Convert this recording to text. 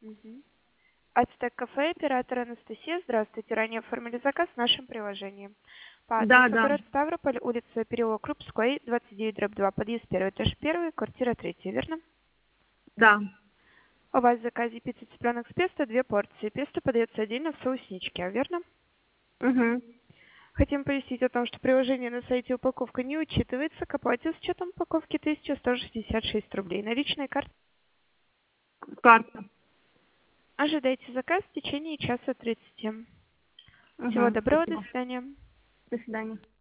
Мгм. Ацтек кафе, оператор Анастасия. Здравствуйте. Ранее оформили заказ в нашем приложении. По Да, адресу да, город Ставрополь, улица переулок Крупской, 29/2, подъезд 1, этаж 1, квартира 3, верно? да. У вас в заказе пицца цыпленок с песто, 2 порции. Песто подается отдельно в соусничке, верно? Угу. Хотим пояснить о том, что приложение на сайте упаковка не учитывается, к оплате с учетом упаковки 1166 рублей. Наличные карты. Карта. Ожидайте заказ в течение часа 30. Всего Угу. доброго, до Спасибо. свидания. До свидания.